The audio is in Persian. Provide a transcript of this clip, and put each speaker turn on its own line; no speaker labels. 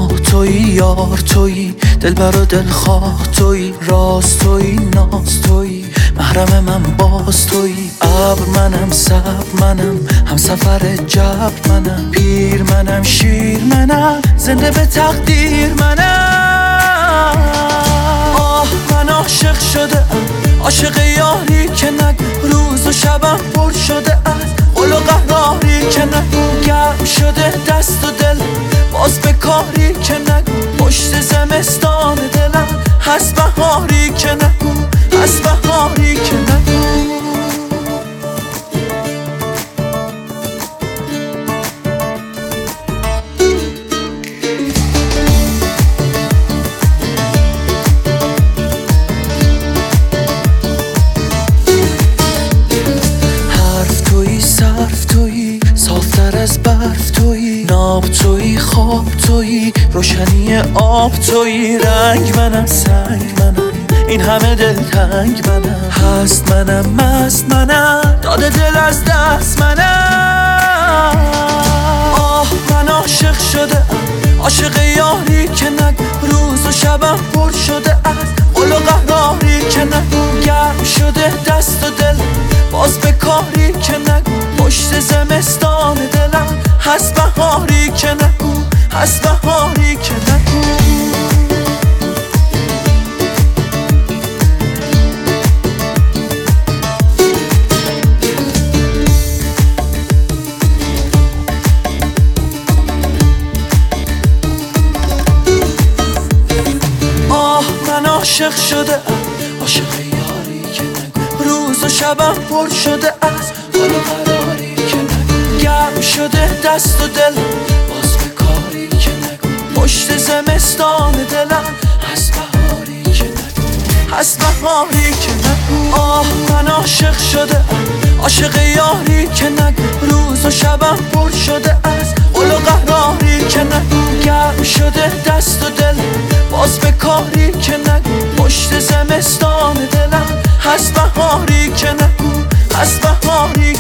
تنها تویی، یار تویی، دلبر و دلخواه تویی، راز تویی، ناز تویی، محرم من باز تویی. ابر منم، صبر منم، هم سفر جبر منم، پیر منم، شیر منم، زنده به تقدیر منم. آه من عاشق شده ام، عاشق یاری که نگو، روز و شبم پر شده از قل و قهاری که نگو. گرم شده دست و دل باز به کاری که نگو، پشت زمستان دلم هست بهاری که نگو، هست بهاری که نگو. صرف تویی، صافتر از برف تویی، ناب تویی، خواب تویی، روشنی آب تویی. رنگ منم، سنگ منم، این همه دلتنگ منم، هست منم، مست منم، داده دل از دست منم. آه من عاشق شده ام، عاشق یاری که نگو، روز و شبم پر شده از قل و قهاری که نگو. گرم شده دست و دل باز به کاری که نگو، پشت زمستان دلم هست بهاری که نگو، هست بهاری که نگو. آه من عاشق شده ام، عاشق یاری که نگو، روز و شبم پر شده از قل و قراری که نگو. گرم شده دست و دل باز به کاری که نگو، پشت زمستان دلم هست بهاری که نگو، هست بهاری که نگو. آه من عاشق شده ام، عاشق یاری که نگو، روز و شبم پر شده از قل و قهاری که نگو. گرم شده دست و دل باز به کاری که نگو، پشت زمستان دلم هست بهاری که نگو، هست بهاری